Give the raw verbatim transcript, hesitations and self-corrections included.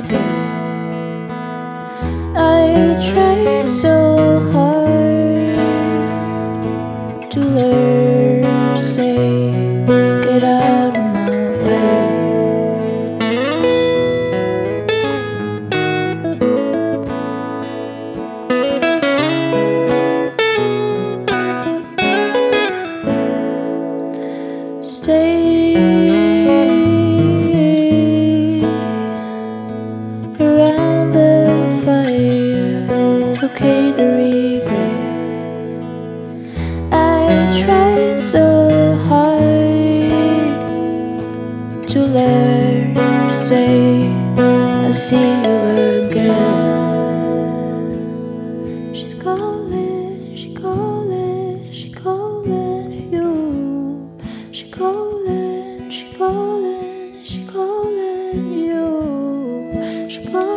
again. I try so hard to learn to say, get out of my way. Stay around the fire, it's okay to regret. I tried so hard to learn to say, I'll see you again. She's calling, she calling, she calling you. She calling, she calling, she calling you. She calling.